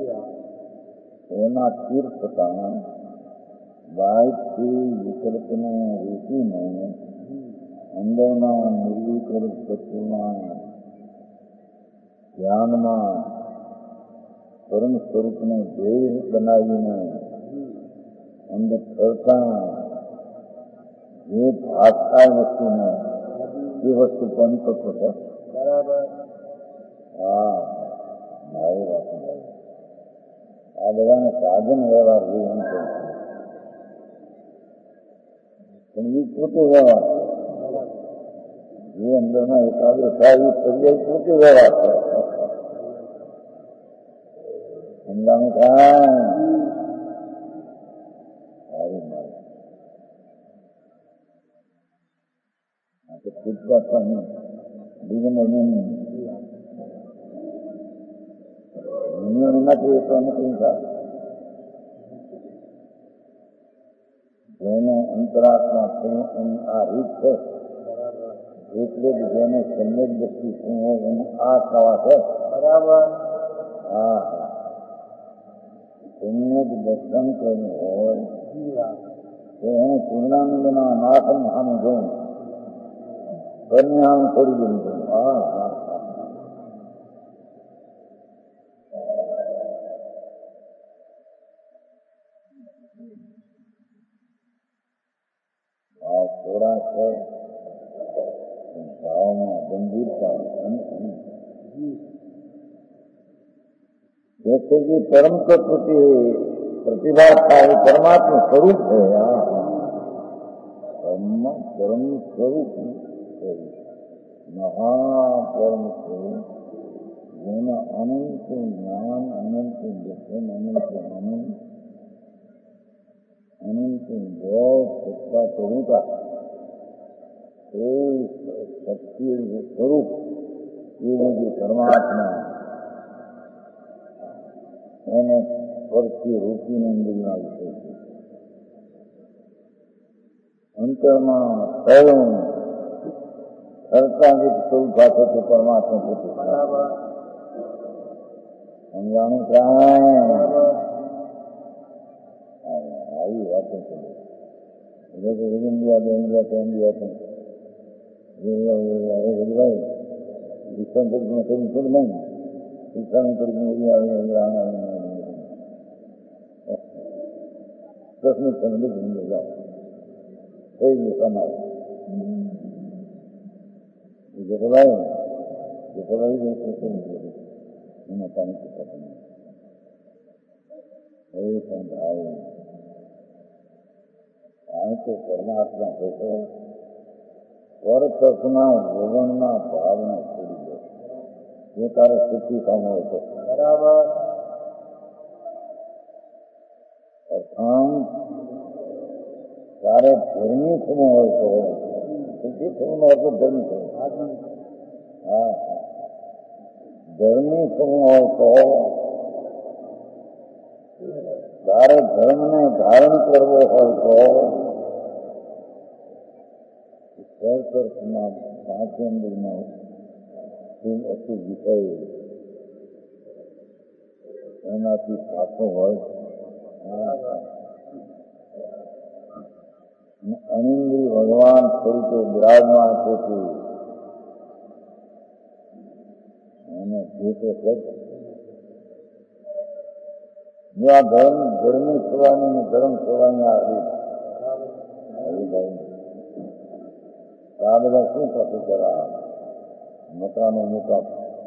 એના તીર્થતા બાહ્યથી વિકલ્પને રૂપીને અંદરના નિર્વિકલ્પ તત્વના ધ્યાનમાં પરમ સ્વરૂપને ધ્યેય બનાવીને અંદર કરતા જે ભાષા વસ્તુને એ વસ્તુ પરિપક્વ છે. બરાબર. હા, મારી વાત આ બધાને સાધન વ્યવહાર જીવન છે પણ વિકૃતિ વ્યવહાર છે. જે અંદરના એકાગ્ર થાય એ પર્યાય કૃતિ વ્યવહાર છે. અંદાનું થાય સારી મારી આ તો ખુદકા પણ જીવન નથી એ તો નથી થાય. જેને અંતરાત્મા શું એની આ રીત છે એટલે જ જેને સમ્યક દ્રષ્ટિ શું હોય એનું આ થવા છે. બરાબર. હા હા, સમ્યક દર્શન કરવું હોય તો એને પૂર્ણાનંદના નાથન સામે જોઉં પરિણામ છોડી દેવું છું. હા હા ભાવ થોડા છે ભાવમાં ગંભીરતા जैसे कि परम प्रकृति प्रतिभा था परमात्मा स्वरूप है. परम स्वरूप महापरम स्वरूप જેના અનંત જ્ઞાન અનંત દર્શન અનંત આનંદ અનંત ભાવ સત્તા પ્રભુતા એ શક્તિ સ્વરૂપ એવું જે પરમાત્મા એને પરથી રૂપીને અંદરના વિષય છે. અંતરમાં સ્વયં સર્તાંગિક સ્વરૂપ પાસેથી પરમાત્મા પોતે સમજાણું કાંઈ આવી વાતો છે. એટલે તો ઇન્ડિયા બે ઇન્ડિયા કેમ ગયા ભાઈ શિક્ષણ તરીકે કર્યું છે નહીં શિક્ષણ તરીકે પ્રશ્ન સમજ જાઓ કઈ દિશામાં જતભાઈ એના પાણી પીતા એ સંભાવે કારણ કે પરમાત્મા થશે પરતના ભોગવણના ભાવને છોડી દે જે તારે સુખી કામ હોય તો બરાબર. તારે ધર્મી થવું હોય તો સુખી થવું હોય તો ધર્મી થવું. હા ધર્મી થવું હોય તો તારે ધર્મને ધારણ કરવો હોય તો તર્કના પાંચેન્દ્રના શુભ અશુભ વિષય એનાથી પાછો હોય અનિન્દ્રિય ભગવાન સ્વરૂપે બિરાજમાન તેથી એને જે તે છે જો આ ધર્મની થવાની ધર્મ થવાની આવી આ બધા શું થશે જરા મકાનો મોટા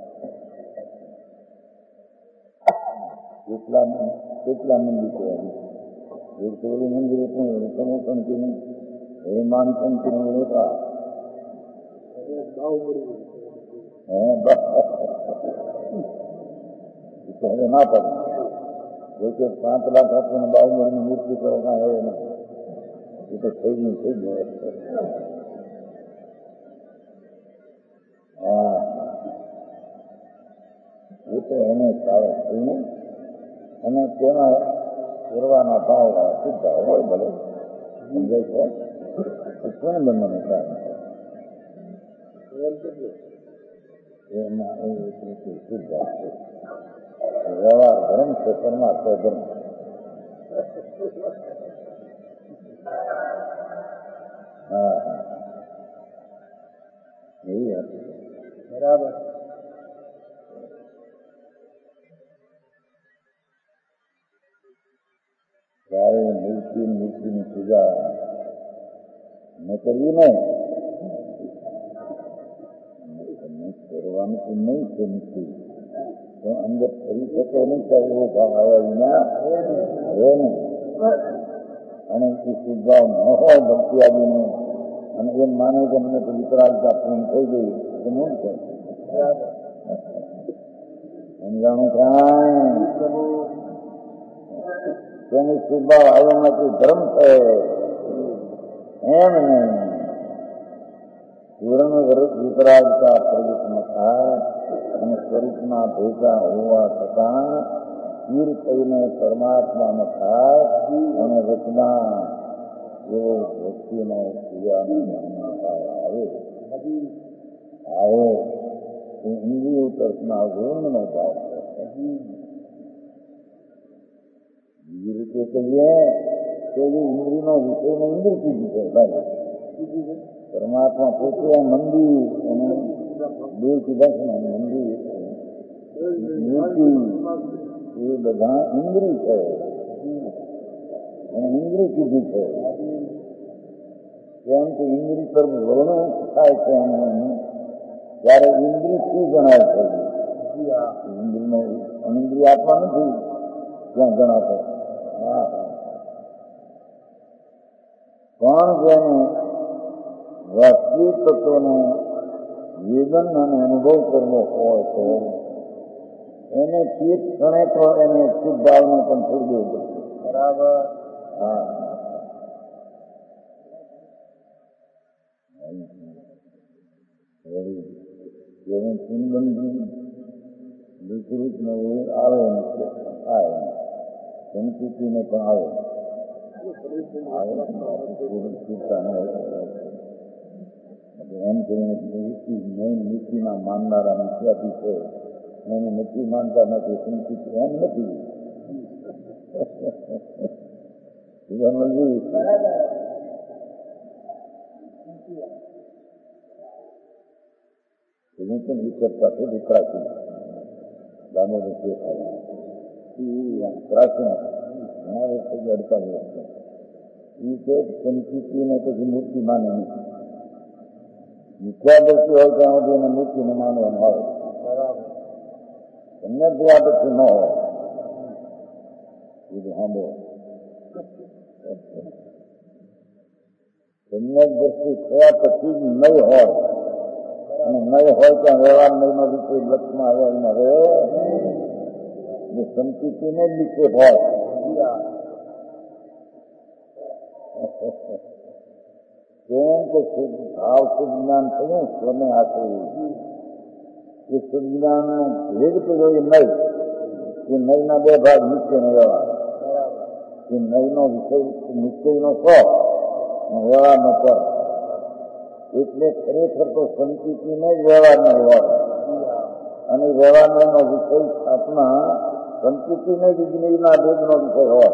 કેટલા મંદિર કહેવાય એક તો ઓલું મંદિર હતું સમર્પણ એ માનસન મોટા હવે ના પડે 5 લાખ આપીને બાઉમરની મૂર્તિ કરો કાંઈ હવે નથી એ તો થઈ ગયું. હા એ તો એને સારો થઈને અને તેના કરવાના ભાવ સીધા હોય ભલે સમજાય છે કોને બંનેને કારણ એમાં એ એક રીતે શુદ્ધ છે. વ્યવહાર ધર્મ છે, પરમાત્મા ધર્મ. હા હા એવી હતી બરાબર. ત્યારે મૂર્તિની પૂજા ન કરવી ને કરવાનું તો નહીં છે મૂર્તિ, પણ અંદર ફરી શકે નહીં ત્યારે એવો ભાવ આવ્યા વિના રહે ને. અને એ શુદ્ધાવ ન હોય ભક્તિ આદિનું, અને એમ માને કે મને તો વિકરાળતા પૂર્ણ થઈ ગઈ તો નહીં છે. સમજાણું કાંઈ તેની શુદ્ધાવ આવ્યો નથી, ધર્મ છે એમ નહીં. પૂર્ણ વિકરાળતા પ્રગટ ન થાય અને સ્વરૂપના ભેગા હોવા છતાં સ્થિર થઈને પરમાત્મા ન થાય અને રચના એવો ભક્તિનો ક્રિયાનો આવે એ ઇન્દ્રિય તરફના ગુણનો ભાવ છે. બીજી રીતે કહીએ તો એ ઇન્દ્રિયનો વિષયનો ઇન્દ્ર કીધું છે ભાઈ. પરમાત્મા પોતે મંદિર અને બે કીધા છે ને, મંદિર મૂર્તિ એ બધા ઇન્દ્રિય છે અને ઇન્દ્રિય કીધી છે. કેમ કે ઇન્દ્રિય પર વર્ણન થાય છે ત્યારે ઇન્દ્રિય શું ગણાય છે? ઇન્દ્રિયનો અનિન્દ્રિય આત્મા નથી ત્યાં ગણાતો. હા પણ જેને વાસ્તવિક તત્વનો વેદન અને અનુભવ કરવો હોય તો એને ચિત્ત ક્ષણે તો એને શુદ્ધ ભાવને પણ છોડી દેવું પડશે. બરાબર. હા જેને ચિંબંધી વિકૃતને આવે ને થાય સંસ્કૃતિને પણ આવે એમ કરીને નીતિના માનનારા વિદ્યાર્થી છે એને નથી માનતા નથી સંસ્કૃતિ એમ નથી. પણ વિકટતા છે વિકરાશી દામોદર પ્રાચીન ઘણા વર્ષે 48 વર્ષ એ છે સંસ્કૃતિને પછી મૂર્તિ માને નહીં. મિથ્યાદર્શી હોય ત્યાં સુધી એને મૂર્તિને માનવાનું આવે. એમને જોવા પછી ન હોય એ સાંભળો. એમને દ્રષ્ટિ થયા પછી જ નહીં હોય અને નહીં હોય ત્યાં વ્યવહાર નહીંનો રીતે લક્ષમાં આવ્યા એના રહે ને સંસ્કૃતિને જ વિક્ષેપ હોય. કેમ કે ભાવ શુદ્ધ જ્ઞાન થયું સ્વને હાથે એ શુદ્ધ જ્ઞાનનો ભેદ પેલો એ નહીં એ નહીંના બે ભાગ નિશ્ચયનો વ્યવહાર. એ નહીંનો વિષય નિશ્ચયનો સો અને વ્યવહારનો પર. એટલે ખરેખર તો સંસ્કૃતિને જ વ્યવહારનો વ્યવહાર અને વ્યવહારનો વિષય સ્થાપના સંસ્કૃતિને જ જ્ઞેયના ભેદનો વિષય હોય.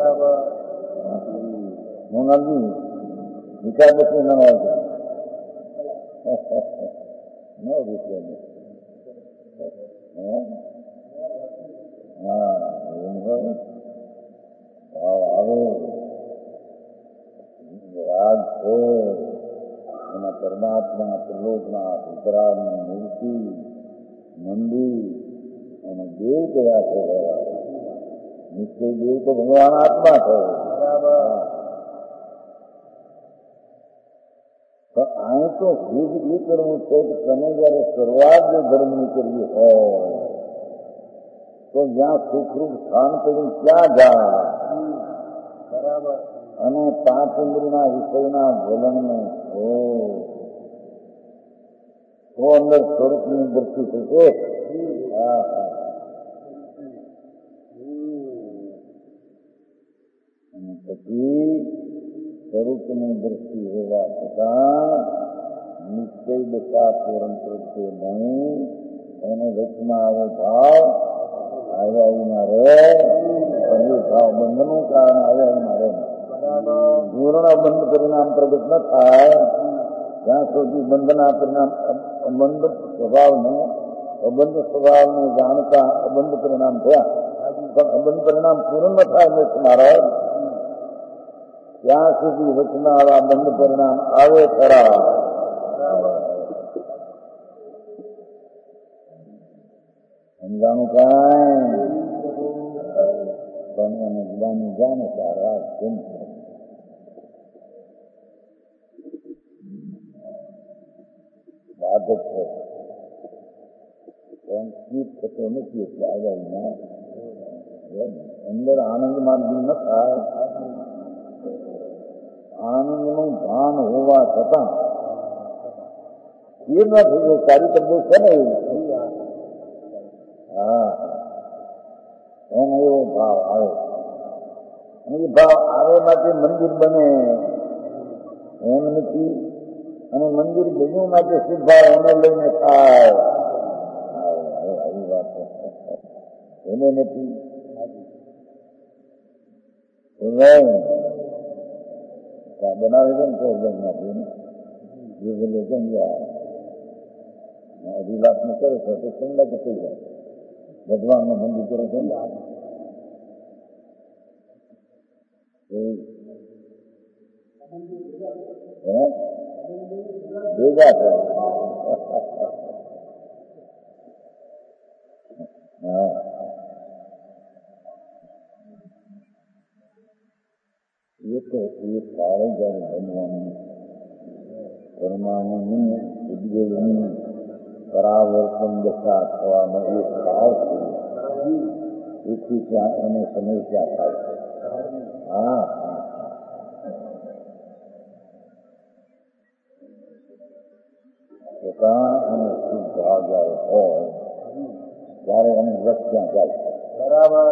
હું નથી વિચાર પછી ન હોય ન વિષય હા એમ હોય આવે રાગ છે એના પરમાત્મા ત્રિલોકના વિતરાગની મૂર્તિ મંદિર અને દેવ કયા છે? નિશ્ચય દેવ તો ભગવાન આત્મા છે. પણ અહીં તો શુદ્ધ એ કરવું છે કે તમે જયારે શરૂઆત જો ધર્મની કરવી હોય તો જ્યાં સુખરૂપ સ્થાન કર્યું ત્યાં જાય અને 5 ઇન્દ્રિયના વિષયના વલણને તો અંદર સ્વરૂપની દ્રષ્ટિ થશે. અને પછી સ્વરૂપની દ્રષ્ટિ હોવા છતાં નિશ્ચય દશા પૂરણ પ્રગટે નહીં એને વચમાં આવો ભાવ આવ્યા રે પણ એ ભાવ બંધનું કારણ આવ્યા રે પૂર્ણ બંધ પરિણામ પ્રગટ ન થાય ત્યાં સુધી બંધના પરિણામ અબંધ સ્વભાવને અબંધ સ્વભાવને જાણતા અબંધ પરિણામ થયા પણ અબંધ પરિણામ પૂર્ણ ન થાય મહારાજ ત્યાં સુધી વચમાં આવા બંધ પરિણામ આવે ખરા સમજાણું કાંઈ પણ એને જ્ઞાની જાણે તારા કેમ બાધક છે પણ ચીજ થતો નથી એટલે આગળના અંદર આનંદમાં ન થાય આનંદનું ભાન હોવા છતાં એ ન થઈ સારી તબદો છે ને હા એનો એવો ભાવ આવે એ ભાવ આવે માટે મંદિર બને એમ નથી અને મંદિર બન્યું માટે શુભ ભાવ એને લઈને થાય આવી વાત એને નથી બનાવી દે ને તો માંથી જે સમજ્યા હજી વાત ન કરે તો ઠંડક થઈ જાય ભગવાનનું મંદિર કરે છે ભેગા થાય હા એ તો એ કાળે જયારે બનવાનું પરમાણુની ઉદ્વેગની પરાવર્તન દશા થવાનો એ ભાવ છે એથી ત્યાં એને સમસ્યા થાય છે હા પોતાના અને શુભ ભાવ જયારે હોય ત્યારે એનું રસ ત્યાં જાય છે બરાબર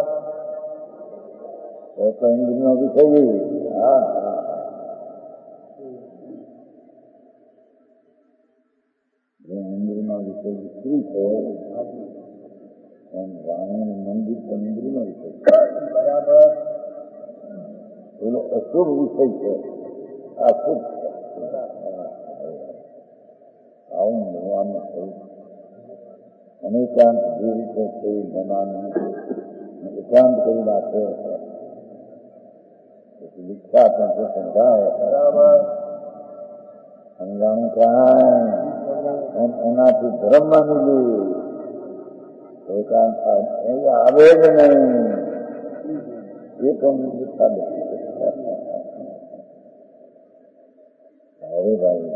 તો ઇન્દ્રિયો વિષય હા ઇન્દ્રિયનો વિષય સ્ત્રી છે એમ વાણીનું મંદિર પણ ઇન્દ્રિયનો વિષય બરાબર એનો અશુભ વિષય છે આ શુભ આવું ભગવાનનું થયું અનેકાંત જે રીતે છે મનાનું એકાંત કરી નાખે દીક્ષા પણ સમજાય બરાબર સમજાણું કાંઈ એનાથી ધર્મમાં નીકળી એકાંત થાય આવે જ નહીં એ પણ દીક્ષા નથી અરે ભાઈ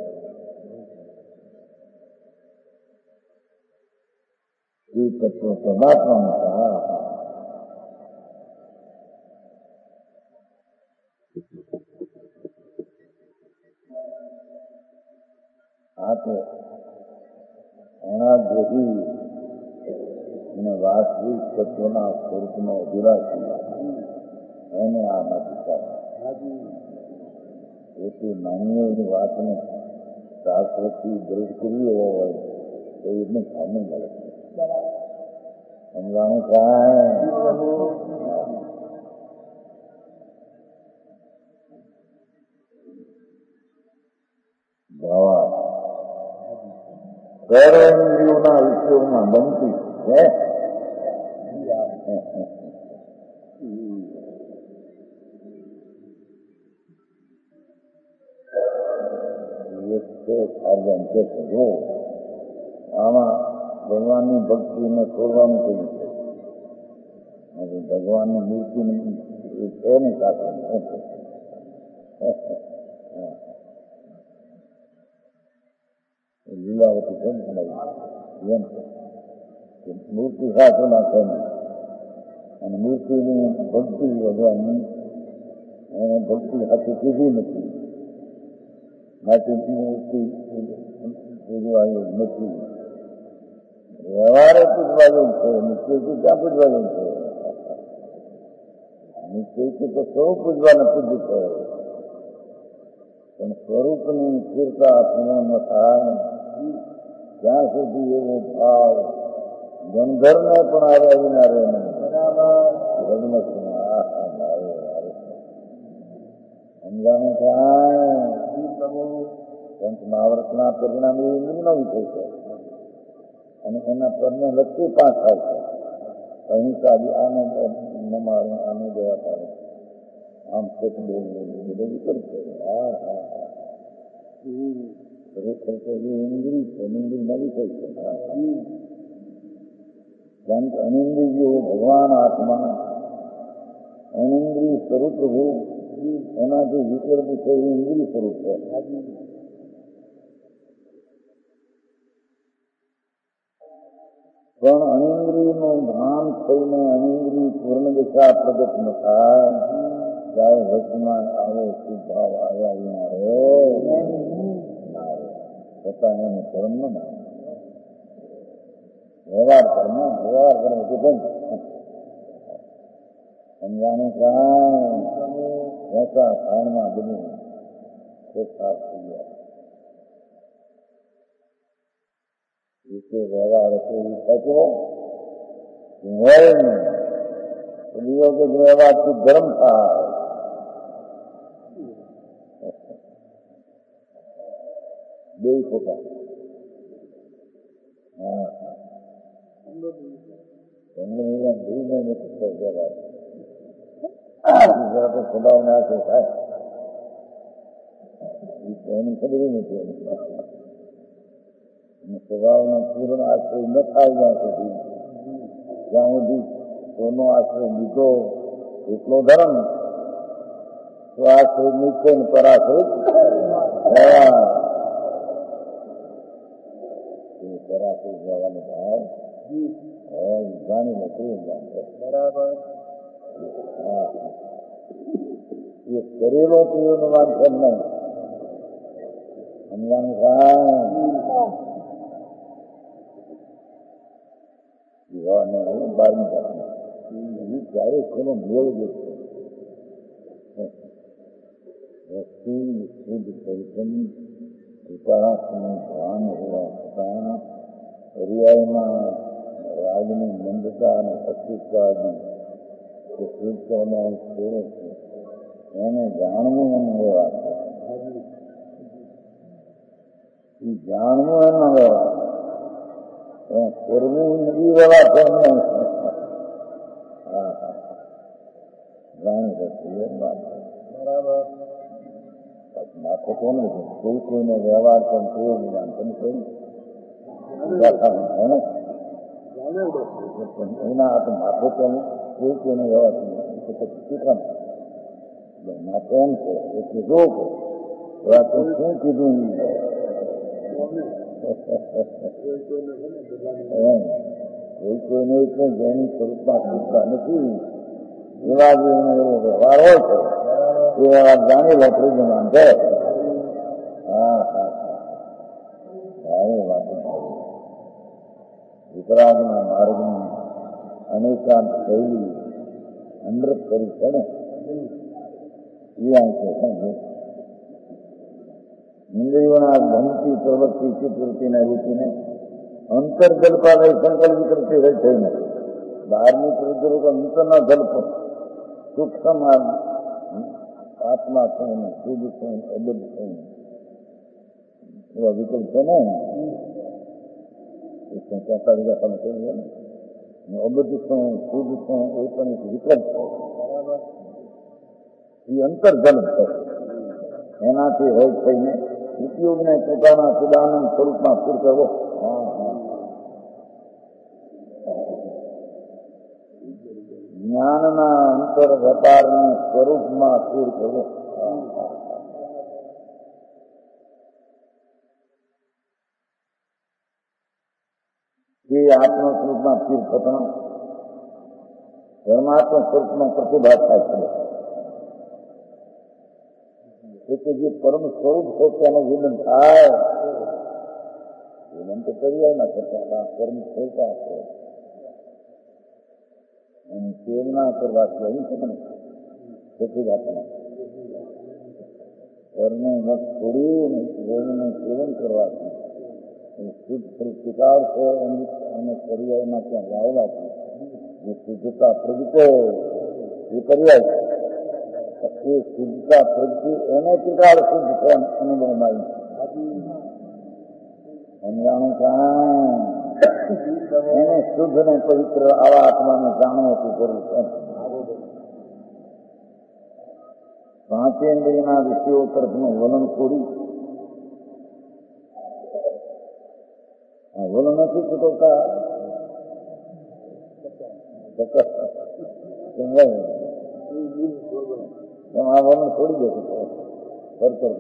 એ તત્વ પરમાત્માનું હા આ તો એના જોડી અને વાસ્તવિક તત્વના સ્વરૂપનો અભિલાષી એને આમાંથી ચાલે એટલી માન્યની વાતને શાસ્ત્રથી દ્રઢ કરીએ હોય તો એને સામે મળે સમજાણું કાંઈ ભાવા સર્વેન્દ્રિયોના વિષયોમાં બનતી છે જો આમાં ભગવાનની ભક્તિને છોડવાનું કહ્યું છે ભગવાનની મૂર્તિની છે ને સાથે લીલાવતી છે ને એમ છે મૂર્તિ સાથેના છે ને અને મૂર્તિની ભક્તિ ભગવાનની એને ભક્તિ હાથે કીધી નથી માટે મૂર્તિ પૂજવાનું નથી વ્યવહારે પૂજવાનું છે નિશ્ચયથી ક્યાં પૂજવાનું છે નિશ્ચયથી તો સૌ પૂજવાના પૂજ્ય છે પણ સ્વરૂપની સ્થિરતા પૂર્ણ થાય ત્યાં સુધી એવો ભાવ ગંધર્વને પણ આવ્યા વિના રહે નહીં. સમજાણું થાય પંચ મહાવર્તના પરિણામે ઇન્દ્રનો વિષય છે અને એના પરને લક્ષ્ય પાંચ થાય છે. અહિંસા આને ન મારું આને દેવા પાડે આમ સત બધું વિકલ્પ છે. હા હા હા ખરેખર તો એ ઇન્દ્રિય છે, ઇન્દ્રિયનો વિષય છે. કારણ કે અનિન્દ્રિય ભગવાન આત્મા અનિન્દ્રિય સ્વરૂપ પ્રભુ એનાથી વિકલ્પ છે એ ઇન્દ્રિય સ્વરૂપ છે. પણ અનિન્દ્રિયનું ભાન થઈને અનિન્દ્રિય પૂર્ણ દિશા પ્રગટ ન થાય ત્યારે વચમાં આવો શુભાવ આવ્યા વિના રે છતાં એને કર્મ ન માને. વ્યવહાર કર્મ કે બંધ સમજાણું થાય એસા કાળમાં બધું સાફ થઈ ગયા. વિશે વ્યવહાર હતો એ થતો હોય ને દિવસે વ્યવહારથી ગરમ થાય. બે ખોટા સ્વભાવ ના છે થાય એની ખબર નથી. સ્વભાવનો પૂર્ણ આશ્રય ન થાય જ્યાં સુધી કોનો આશ્રય લીધો એટલો ધર્મ તો આશ્રય નીચે ને પરાશ્રય પરાશ્રય જવાનો ભાવ જાણી નથી બરાબર. હા એ કરેલો પીઓનો વાત છે નહીં સમજાનું થાય. ત્યારે કોનો મેળ જશે શુદ્ધ ચૈતન્ય વિકાસનું ભાન હોવા છતાં પર્યાયમાં રાગની મંદતા અને અસ્તિત્વાદી જે શુદ્ધનો છોડે છે એને જાણવું એનો વ્યવહાર છે. એ જાણવું એનો વ્યવહાર કરવું એ વ્યવહાર છે. હા હા જાણી શકીએ બરાબર. માથે કોને કોઈ કોઈનો વ્યવહાર પણ કેવો નિદાન તમે કહ્યું એના હાથ માથે તો કોઈ કોઈનો વ્યવહાર ચિત્રણ માથે એમ છે એટલે જો શું કીધું કોઈ કોઈને એટલે જેની સ્વરૂપમાં પૂછતા નથી એવા જે એવો વ્યવહાર હોય છે એ વ્યવહાર જાણી લે પ્રજ્ઞાન છે. હા હા સારી વાતો વિતરાગના માર્ગની અનેકાંત શૈલી અમૃત કરી છે ને એ અંશે છે. ઇન્દ્રિયોના ભમતી પ્રવૃત્તિ ચિત્તવૃત્તિને રૂચીને અંતર્જલ્પાલય સંકલ્પ વિકૃતિ રહી થઈ નથી. બહારની પ્રવૃત્તિઓ અંતરના જલ્પ સૂક્ષ્મ આત્મા થઈને શુદ્ધ થઈને અબદ્ધ થઈને એવા વિકલ્પ છે ને 45 તમે કહ્યું ને અબદ્ધ થવું શુદ્ધ થવું એ પણ એક વિકલ્પ છે. એ અંતર્જન્મ છે. એનાથી હોય થઈને ઉપયોગને પોતાના સદાનંદ સ્વરૂપમાં સ્થિર કરવો. જ્ઞાનના અંતર વેપારને સ્વરૂપમાં સ્થિર કરવો. જે આત્મ સ્વરૂપમાં સ્થિર થતા પરમાત્મા સ્વરૂપમાં પ્રતિભાત થાય છે. એટલે જે પરમ સ્વરૂપ છે તેનો વિલંબ થાય. વિલંબ તો કરી ના કરતા પરમ સ્વરૂપા છે એની પ્રેરણા કરવાથી આવી શકે ને પ્રતિભાતમાં ઘરને મત છોડી અને વેણનું સેવન કરવાથી શુદ્ધ પ્રતિકાર છે અને પર્યાયમાં ત્યાં લાવવાથી જે શુદ્ધતા પ્રગટે એ પર્યાય એ શુદ્ધતા પ્રગટી એને તિકાળ શુદ્ધ છે અનુભવમાં સમજાણું કાં એને શુદ્ધ ને પવિત્ર આવા આત્માને જાણવાથી જરૂર છે. પાંચેન્દ્રિયના વિષયો તરફનું વલણ છોડી વલણ નથી ચૂકવતા આ વલણ છોડી દેશે ફરતર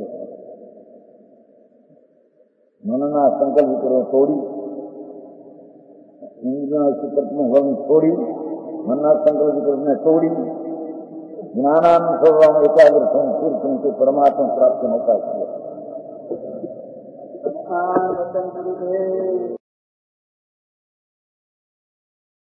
મનના સંકલ્પ વિચારો છોડી ઇન્દ્રિયના તરફનું વલણ છોડી મનના સંકલ્પ વિચારોને છોડી જ્ઞાનાનુસરવાનું એકાગ્ર સંકીર્તન કે પરમાત્મા પ્રાપ્ત હોતા છે.